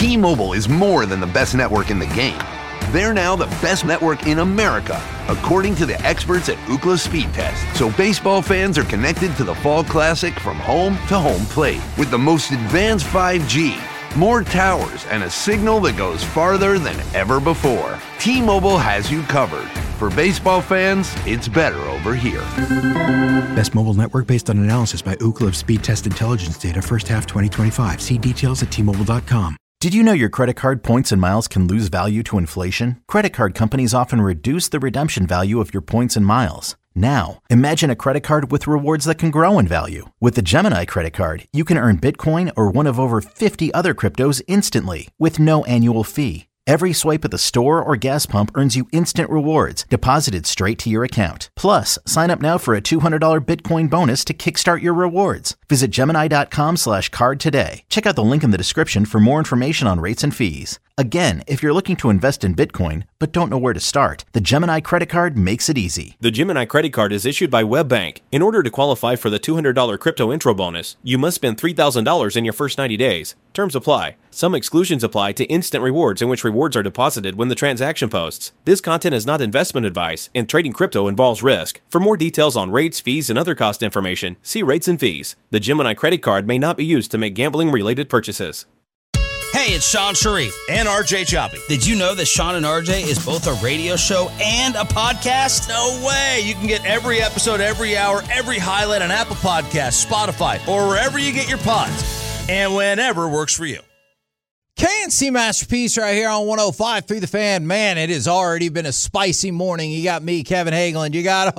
T-Mobile is more than the best network in the game. They're now the best network in America, according to the experts at Ookla Speed Test. So baseball fans are connected to the Fall Classic from home to home plate with the most advanced 5G, more towers, and a signal that goes farther than ever before. T-Mobile has you covered. For baseball fans, it's better over here. Best mobile network based on analysis by Ookla of Speed Test Intelligence data first half 2025. See details at T-Mobile.com. Did you know your credit card points and miles can lose value to inflation? Credit card companies often reduce the redemption value of your points and miles. Now, imagine a credit card with rewards that can grow in value. With the Gemini credit card, you can earn Bitcoin or one of over 50 other cryptos instantly with no annual fee. Every swipe at the store or gas pump earns you instant rewards deposited straight to your account. Plus, sign up now for a $200 Bitcoin bonus to kickstart your rewards. Visit Gemini.com/card today. Check out the link in the description for more information on rates and fees. Again, if you're looking to invest in Bitcoin but don't know where to start, the Gemini credit card makes it easy. The Gemini credit card is issued by WebBank. In order to qualify for the $200 crypto intro bonus, you must spend $3,000 in your first 90 days. Terms apply. Some exclusions apply to instant rewards in which rewards are deposited when the transaction posts. This content is not investment advice, and trading crypto involves risk. For more details on rates, fees, and other cost information, see rates and fees. The Gemini credit card may not be used to make gambling-related purchases. Hey, it's Sean Sharif and RJ Choppy. Did you know that Sean and RJ is both a radio show and a podcast? No way! You can get every episode, every hour, every highlight on Apple Podcasts, Spotify, or wherever you get your pods. And whenever works for you. KNC Masterpiece right here on 105.3 The Fan. Man, it has already been a spicy morning. You got me, Kevin Hagelin. You got,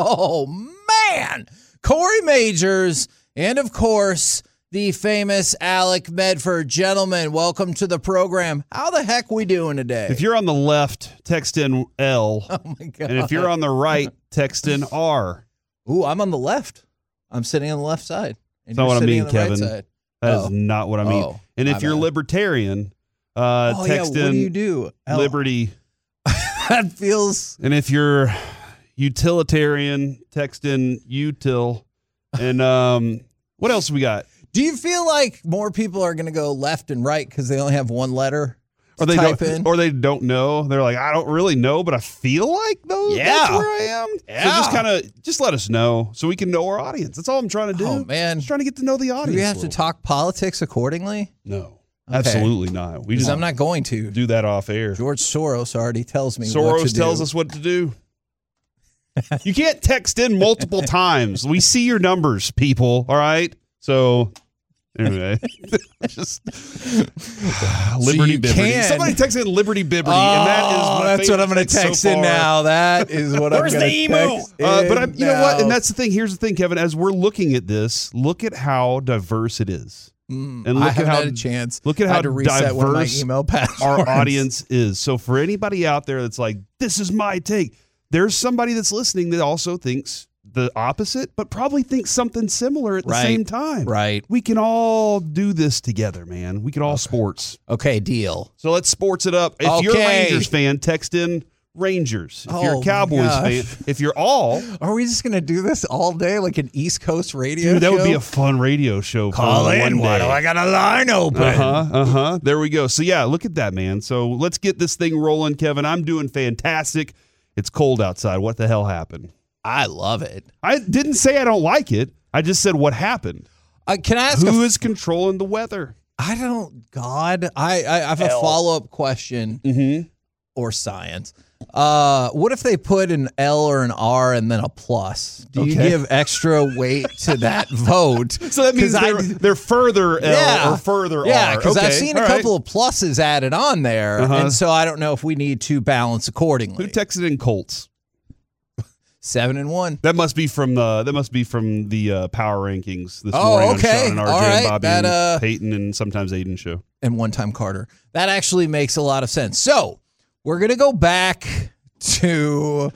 Corey Majors. And, of course, the famous Alec Medford. Gentlemen, welcome to the program. How the heck we doing today? If you're on the left, text in L. Oh, my God. And if you're on the right, text in R. Ooh, I'm on the left. I'm sitting on the left side. That's not what I mean, Kevin. Right, that is not what I mean. And if you're libertarian, text in what do you do? Liberty. That feels... And if you're utilitarian, text in util. And what else we got? Do you feel like more people are going to go left and right because they only have one letter to type in? Or they don't know. They're like, I don't really know, but I feel like that's where I am. Yeah. So just let us know so we can know our audience. That's all I'm trying to do. Oh, man. Just trying to get to know the audience. Do we have to talk politics accordingly? No. Okay. Absolutely not. Because I'm not going to. Do that off air. George Soros already tells me what to do. Soros tells us what to do. You can't text in multiple times. We see your numbers, people. All right? So... Anyway, just Liberty Bibberty. Somebody text in Liberty Bibberty, and that is my that's what I'm going to text in now. That is what I'm going to text in. Where's the emo? But you know what? And that's the thing. Here's the thing, Kevin. As we're looking at this, look at how diverse it is. And look I at haven't how had a chance. Look at how to reset one of my diverse email passwords. our audience is. So for anybody out there that's like, this is my take, there's somebody that's listening that also thinks the opposite, but probably thinks something similar at the same time. Right. We can all do this together, man. We can all sports. Okay, deal. So let's sports it up. If you're a Rangers fan, text in Rangers. If you're a Cowboys fan, if you're all... Are we just going to do this all day like an East Coast radio Dude, that show? would be a fun radio show. Call in. Why do I got a line open? There we go. So, yeah, look at that, man. So let's get this thing rolling, Kevin. I'm doing fantastic. It's cold outside. What the hell happened? I love it. I didn't say I don't like it. I just said what happened. Can I ask who is controlling the weather? I don't. God, I have a follow-up question or science. What if they put an L or an R and then a plus? Do you give extra weight to that vote? So that means they're further L or further R. Yeah, because I've seen a couple of pluses added on there, and so I don't know if we need to balance accordingly. Who texted in Colts? 7-1. That must be from the power rankings this morning on Sean and RJ and Bobby and Peyton and sometimes Aiden show. And one time Carter. That actually makes a lot of sense. So we're gonna go back to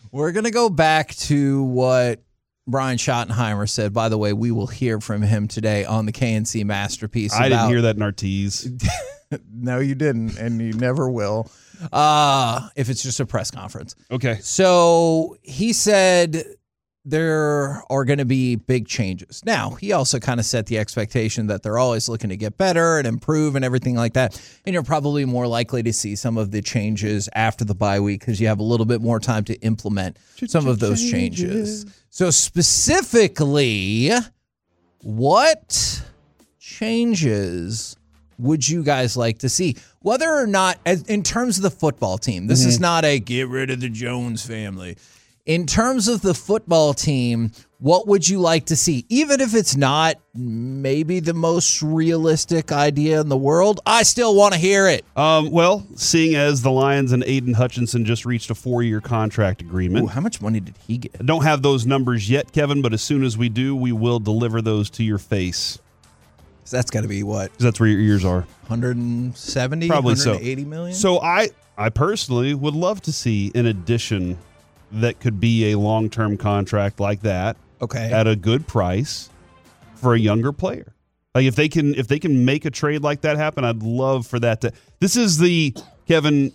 what Brian Schottenheimer said. By the way, we will hear from him today on the KNC Masterpiece. I didn't hear that in our tease. No, you didn't, and you never will. If it's just a press conference. Okay. So he said there are going to be big changes. Now, he also kind of set the expectation that they're always looking to get better and improve and everything like that. And you're probably more likely to see some of the changes after the bye week because you have a little bit more time to implement some of those changes. So specifically, what changes would you guys like to see? Whether or not, in terms of the football team, this is not a get rid of the Jones family. In terms of the football team, what would you like to see? Even if it's not maybe the most realistic idea in the world, I still want to hear it. Well, seeing as the Lions and Aiden Hutchinson just reached a 4-year contract agreement. Ooh, how much money did he get? I don't have those numbers yet, Kevin, but as soon as we do, we will deliver those to your face. So that's got to be what? 'Cause that's where your ears are. 170, Probably 180 million? So I personally would love to see an addition that could be a long-term contract like that. Okay. At a good price for a younger player. Like if they can make a trade like that happen, I'd love for that to. This is the Kevin.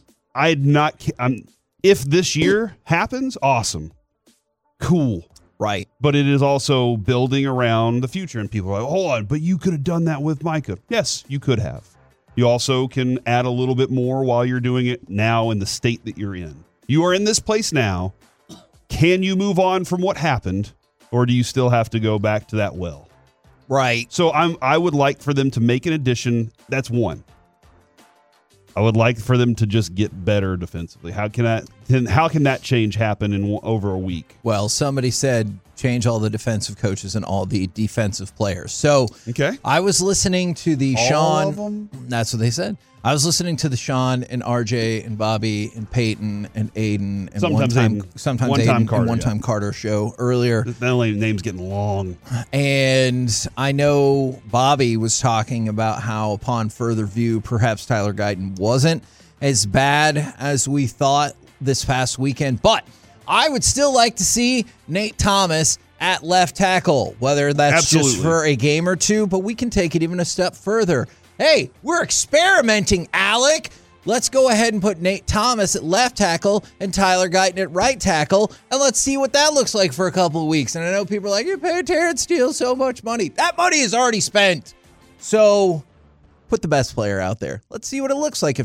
If this year happens, awesome, cool, right? But it is also building around the future, and people are like, hold on, but you could have done that with Micah. Yes, you could have. You also can add a little bit more while you're doing it now in the state that you're in. You are in this place now. Can you move on from what happened? Or do you still have to go back to that well? Right. So I would like for them to make an addition. That's one. I would like for them to just get better defensively. How can that change happen in over a week? Well, somebody said change all the defensive coaches and all the defensive players. So okay. I was listening to the all Sean. Of them? That's what they said. I was listening to the Sean and RJ and Bobby and Peyton and Aiden and sometimes One-Time Carter show earlier. That only name's getting long. And I know Bobby was talking about how upon further view, perhaps Tyler Guyton wasn't as bad as we thought this past weekend. But I would still like to see Nate Thomas at left tackle, whether that's just for a game or two, but we can take it even a step further. Hey, we're experimenting, Alec. Let's go ahead and put Nate Thomas at left tackle and Tyler Guyton at right tackle, and let's see what that looks like for a couple of weeks. And I know people are like, you pay Terrence Steele so much money. That money is already spent. So put the best player out there. Let's see what it looks like if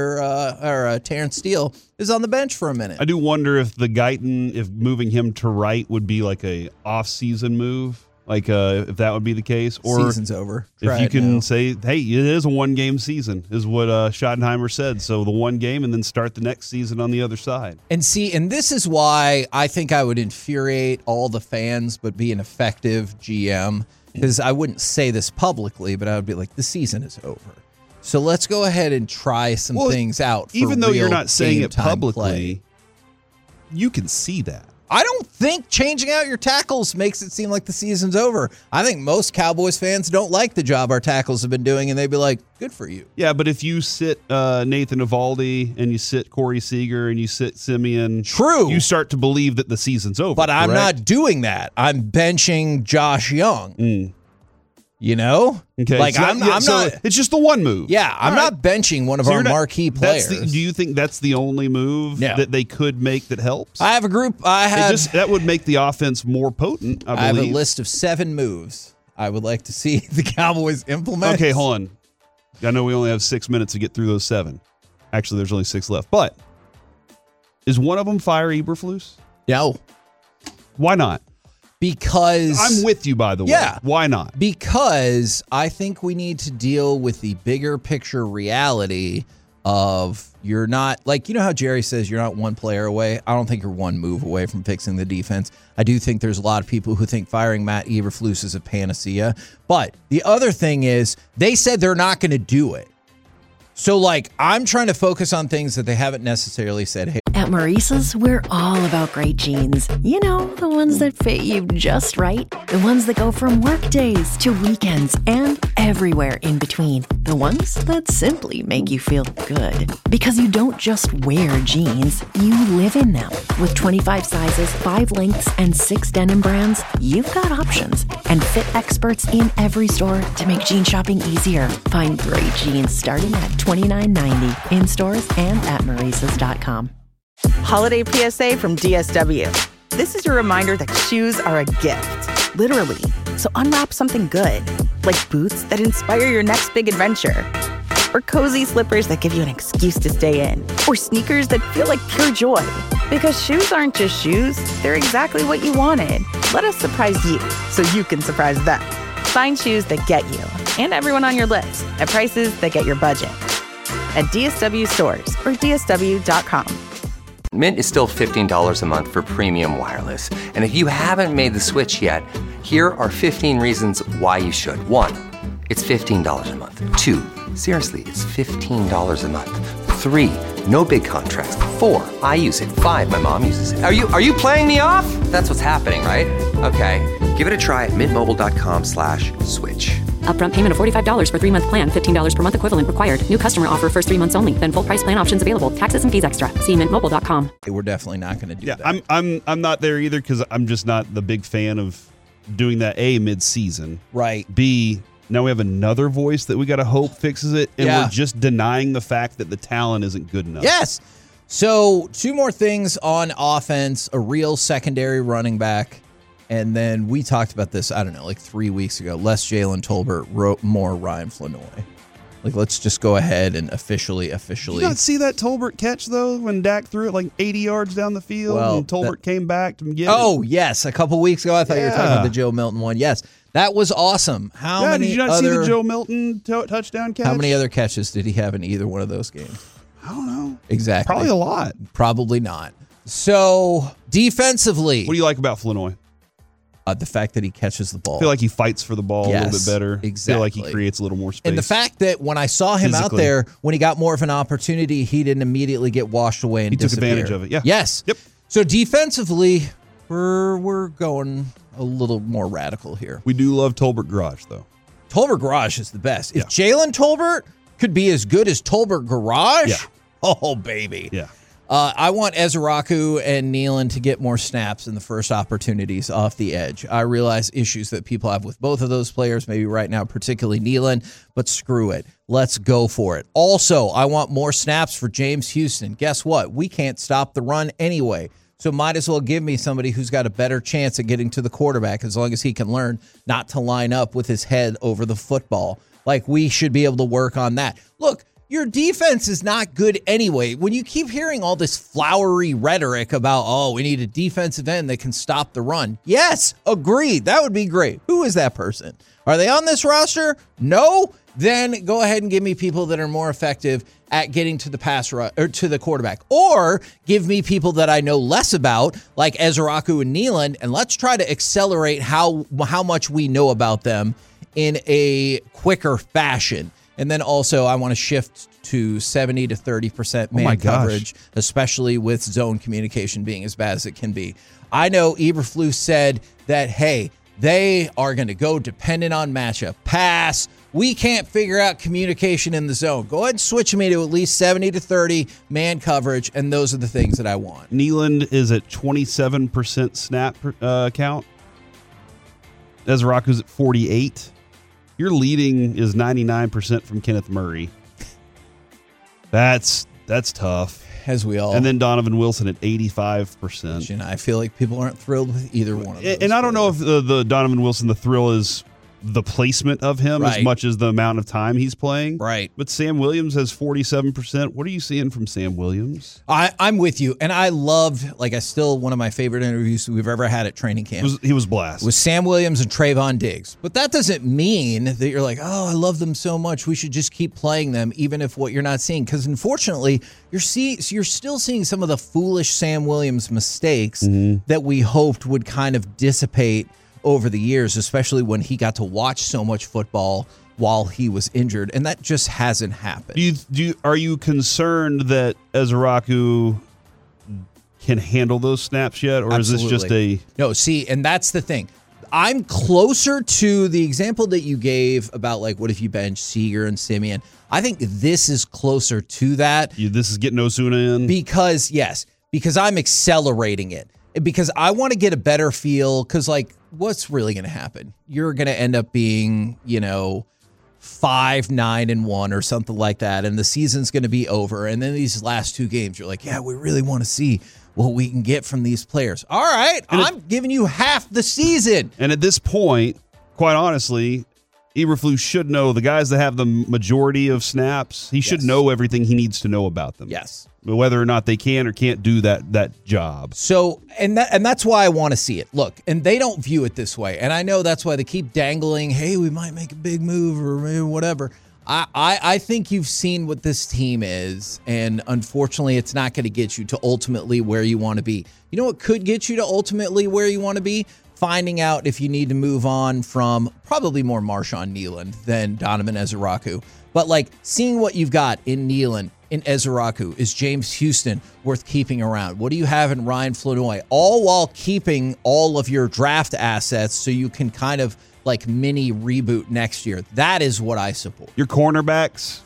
Terrence Steele is on the bench for a minute. I do wonder if if moving him to right would be like a off-season move. Like if that would be the case, or season's over. If you can say, "Hey, it is a one-game season," is what Schottenheimer said. So the one game, and then start the next season on the other side. And this is why I think I would infuriate all the fans, but be an effective GM. Because I wouldn't say this publicly, but I would be like, the season is over. So let's go ahead and try some things out. Even though you're not saying it play. publicly, you can see that. I don't think changing out your tackles makes it seem like the season's over. I think most Cowboys fans don't like the job our tackles have been doing, and they'd be like, good for you. Yeah, but if you sit Nathan Eovaldi and you sit Corey Seager and you sit Simeon, true, you start to believe that the season's over. But I'm not doing that. I'm benching Josh Young. You know? Okay. Like, I'm not. It's just the one move. Yeah, I'm not benching one of our marquee players. Do you think that's the only move that they could make that helps? I have a group. That would make the offense more potent, I believe. I have a list of 7 moves I would like to see the Cowboys implement. Okay, hold on. I know we only have 6 minutes to get through those 7. Actually, there's only 6 left. But is one of them fire Eberflus? No. Why not? Because I'm with you, by the way. Yeah. Why not? Because I think we need to deal with the bigger picture reality of you're not, like, you know how Jerry says you're not one player away? I don't think you're one move away from fixing the defense. I do think there's a lot of people who think firing Matt Eberflus is a panacea. But the other thing is they said they're not going to do it. So, like, I'm trying to focus on things that they haven't necessarily said, hey. At Maurice's, we're all about great jeans. You know, the ones that fit you just right. The ones that go from work days to weekends and everywhere in between. The ones that simply make you feel good. Because you don't just wear jeans, you live in them. With 25 sizes, 5 lengths, and 6 denim brands, you've got options. And fit experts in every store to make jean shopping easier. Find great jeans starting at $29.90 in stores and at Maurices.com. Holiday PSA from DSW. this is your reminder that shoes are a gift, literally. So unwrap something good, like boots that inspire your next big adventure, or cozy slippers that give you an excuse to stay in, or sneakers that feel like pure joy. Because shoes aren't just shoes, they're exactly what you wanted. Let us surprise you so you can surprise them. Find shoes that get you and everyone on your list at prices that get your budget. At DSW stores or DSW.com. Mint is still $15 a month for premium wireless. And if you haven't made the switch yet, here are 15 reasons why you should. 1, it's $15 a month. 2, seriously, it's $15 a month. 3, no big contracts. 4, I use it. 5, my mom uses it. Are you playing me off? That's what's happening, right? Okay, give it a try at mintmobile.com/switch. Upfront payment of $45 for 3-month plan, $15 per month equivalent required. New customer offer first 3 months only. Then full price plan options available. Taxes and fees extra. See mintmobile.com. We're definitely not going to do that. I'm not there either because I'm just not the big fan of doing that, A, mid-season. Right. B, now we have another voice that we got to hope fixes it, and we're just denying the fact that the talent isn't good enough. Yes. So 2 more things on offense, a real secondary running back. And then we talked about this, I don't know, like 3 weeks ago. Less Jalen Tolbert, more Ryan Flanoy. Like, let's just go ahead and officially. Did you not see that Tolbert catch, though, when Dak threw it like 80 yards down the field and Tolbert came back to get it? Oh, yes. A couple weeks ago, I thought you were talking about the Joe Milton one. Yes. That was awesome. Did you not see the Joe Milton touchdown catch? How many other catches did he have in either one of those games? I don't know. Exactly. Probably a lot. Probably not. So, defensively. What do you like about Flanoy? The fact that he catches the ball. I feel like he fights for the ball a little bit better. Exactly. I feel like he creates a little more space. And the fact that when I saw him out there, when he got more of an opportunity, he didn't immediately get washed away and disappear. Took advantage of it, yeah. Yes. Yep. So defensively, we're going a little more radical here. We do love Tolbert Garage, though. Tolbert Garage is the best. If Jalen Tolbert could be as good as Tolbert Garage, oh, baby. Yeah. I want Ezraku and Nealon to get more snaps in the first opportunities off the edge. I realize issues that people have with both of those players, maybe right now, particularly Nealon, but screw it. Let's go for it. Also, I want more snaps for James Houston. Guess what? We can't stop the run anyway. So might as well give me somebody who's got a better chance at getting to the quarterback as long as he can learn not to line up with his head over the football. Like, we should be able to work on that. Look, your defense is not good anyway. When you keep hearing all this flowery rhetoric about, we need a defensive end that can stop the run. Yes, agreed. That would be great. Who is that person? Are they on this roster? No? Then go ahead and give me people that are more effective at getting to the pass rush or to the quarterback. Or give me people that I know less about, like Ezraku and Nealon, and let's try to accelerate how much we know about them in a quicker fashion. And then also I want to shift to 70 to 30% man coverage, especially with zone communication being as bad as it can be. I know Eberflus said that, hey, they are going to go dependent on matchup. Pass. We can't figure out communication in the zone. Go ahead and switch me to at least 70 to 30 man coverage, and those are the things that I want. Nealon is at 27% snap count. Ezraku's at 48%. Your leading is 99% from Kenneth Murray. That's tough. As we all. And then Donovan Wilson at 85%. And I feel like people aren't thrilled with either one of those. And I don't know if the Donovan Wilson, the thrill is the placement of him as much as the amount of time he's playing. Right. But Sam Williams has 47%. What are you seeing from Sam Williams? I'm with you. And I loved, one of my favorite interviews we've ever had at training camp. He was blessed. With Sam Williams and Trayvon Diggs. But that doesn't mean that you're like, I love them so much. We should just keep playing them, even if what you're not seeing. Because unfortunately, you're still seeing some of the foolish Sam Williams mistakes that we hoped would kind of dissipate over the years, especially when he got to watch so much football while he was injured, and that just hasn't happened. Are you concerned that Ezraku can handle those snaps yet, or Absolutely. Is this just a... No, see, and that's the thing. I'm closer to the example that you gave about, what if you bench Seager and Simeon? I think this is closer to that. This is getting Osuna in? Because I'm accelerating it. Because I want to get a better feel, because, what's really going to happen? You're going to end up being, 5-9-1 or something like that, and the season's going to be over. And then these last 2 games, you're like, yeah, we really want to see what we can get from these players. All right, I'm giving you half the season. And at this point, quite honestly, Eberflus should know the guys that have the majority of snaps. He should know everything he needs to know about them. Yes. Whether or not they can or can't do that job. So, and that's why I want to see it. Look, and they don't view it this way. And I know that's why they keep dangling, hey, we might make a big move or maybe whatever. I think you've seen what this team is, and unfortunately, it's not going to get you to ultimately where you want to be. You know what could get you to ultimately where you want to be? Finding out if you need to move on from probably more Marshawn Kneeland than Donovan Ezeraku. But like seeing what you've got in Kneeland, in Ezeraku, is James Houston worth keeping around? What do you have in Ryan Flanoy? All while keeping all of your draft assets so you can kind of like mini reboot next year. That is what I support. Your cornerbacks?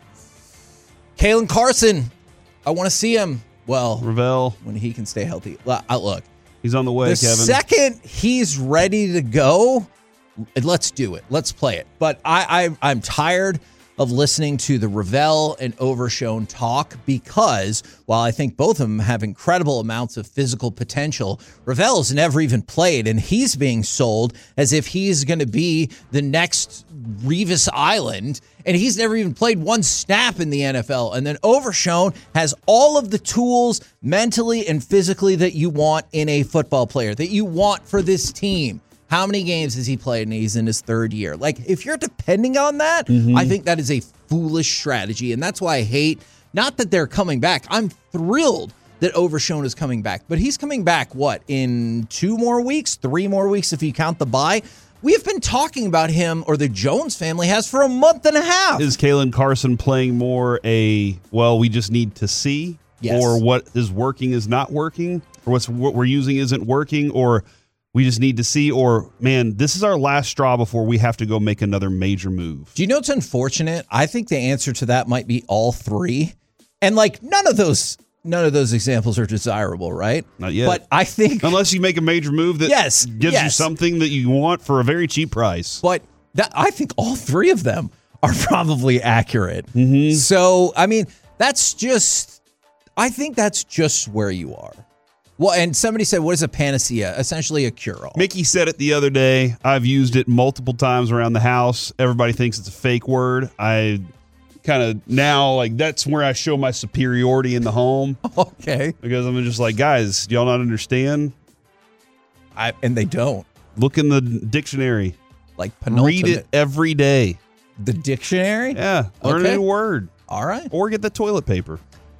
Kalen Carson. I want to see him. Well, Ravel, when he can stay healthy. Look. He's on the way, Kevin. The second he's ready to go, let's do it. Let's play it. But I'm tired of listening to the Ravel and Overshown talk because while I think both of them have incredible amounts of physical potential, Ravel's never even played, and he's being sold as if he's going to be the next Revis Island, and he's never even played one snap in the NFL. And then Overshown has all of the tools mentally and physically that you want in a football player, that you want for this team. How many games has he played, and he's in his third year? Like, if you're depending on that, I think that is a foolish strategy, and that's why I hate, not that they're coming back. I'm thrilled that Overshown is coming back, but he's coming back, what, in 2 more weeks, 3 more weeks if you count the bye? We have been talking about him, or the Jones family has, for a month and a half. Is Kalen Carson playing more we just need to see? Yes. Or what is working is not working? Or what we're using isn't working? Or we just need to see? Or, man, this is our last straw before we have to go make another major move? Do you know what's unfortunate? I think the answer to that might be all 3. And, like, none of those examples are desirable, right? Not yet. But I think, unless you make a major move that gives you something that you want for a very cheap price. But I think all 3 of them are probably accurate. Mm-hmm. So, I mean, I think that's just where you are. Well, and somebody said, what is a panacea? Essentially a cure-all. Mickey said it the other day. I've used it multiple times around the house. Everybody thinks it's a fake word. I kind of now, like, that's where I show my superiority in the home. Okay. Because I'm just like, guys, do y'all not understand? And they don't. Look in the dictionary. Like penultimate. Read it every day. The dictionary? Yeah. Learn a new word. All right. Or get the toilet paper.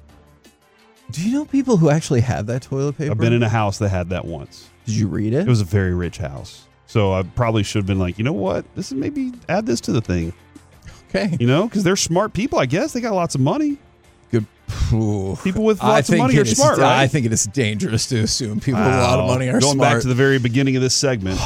Do you know people who actually have that toilet paper? I've been in a house that had that once. Did you read it? It was a very rich house. So I probably should have been like, you know what? This is maybe add this to the thing. Okay. You know, because they're smart people, I guess. They got lots of money. Good. People with lots of money are smart, right? I think it is dangerous to assume people with a lot of money are Going smart. back to the very beginning of this segment.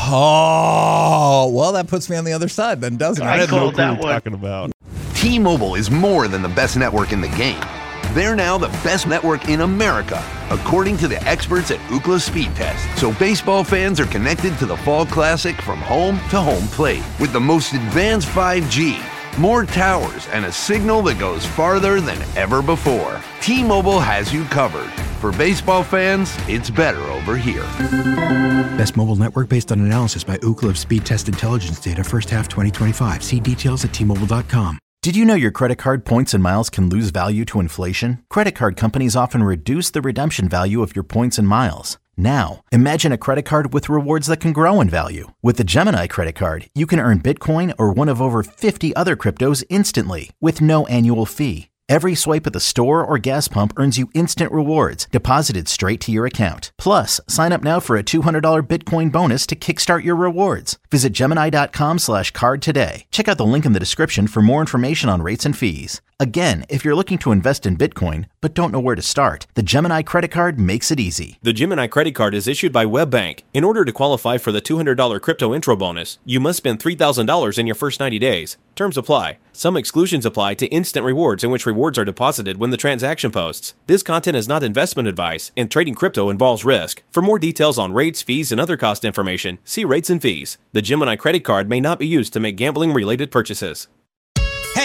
Oh, well, that puts me on the other side then, doesn't it? I have no clue what you're talking about. T-Mobile is more than the best network in the game. They're now the best network in America, according to the experts at Ookla Speed Test. So baseball fans are connected to the Fall Classic from home to home plate. With the most advanced 5G, more towers, and a signal that goes farther than ever before. T-Mobile has you covered. For baseball fans, it's better over here. Best mobile network based on analysis by Ookla Speed Test Intelligence data first half 2025. See details at T-Mobile.com. Did you know your credit card points and miles can lose value to inflation? Credit card companies often reduce the redemption value of your points and miles. Now, imagine a credit card with rewards that can grow in value. With the Gemini credit card, you can earn Bitcoin or one of over 50 other cryptos instantly with no annual fee. Every swipe at the store or gas pump earns you instant rewards deposited straight to your account. Plus, sign up now for a $200 Bitcoin bonus to kickstart your rewards. Visit Gemini.com/card today. Check out the link in the description for more information on rates and fees. Again, if you're looking to invest in Bitcoin but don't know where to start, the Gemini credit card makes it easy. The Gemini credit card is issued by WebBank. In order to qualify for the $200 crypto intro bonus, you must spend $3,000 in your first 90 days. Terms apply. Some exclusions apply to instant rewards, in which rewards are deposited when the transaction posts. This content is not investment advice, and trading crypto involves risk. For more details on rates, fees, and other cost information, see rates and fees. The Gemini credit card may not be used to make gambling-related purchases. Hey,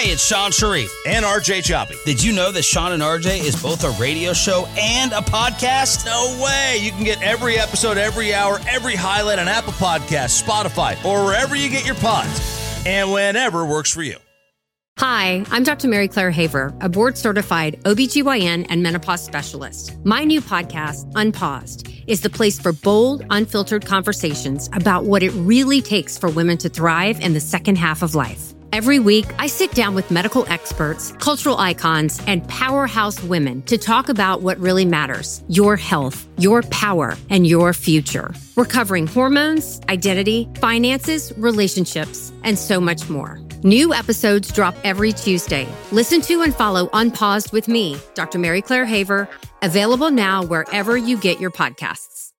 Hey, it's Sean Sharif. And RJ Choppy. Did you know that Sean and RJ is both a radio show and a podcast? No way. You can get every episode, every hour, every highlight on Apple Podcasts, Spotify, or wherever you get your pods. And whenever works for you. Hi, I'm Dr. Mary Claire Haver, a board-certified OBGYN and menopause specialist. My new podcast, Unpaused, is the place for bold, unfiltered conversations about what it really takes for women to thrive in the second half of life. Every week, I sit down with medical experts, cultural icons, and powerhouse women to talk about what really matters: your health, your power, and your future. We're covering hormones, identity, finances, relationships, and so much more. New episodes drop every Tuesday. Listen to and follow Unpaused with me, Dr. Mary Claire Haver, available now wherever you get your podcasts.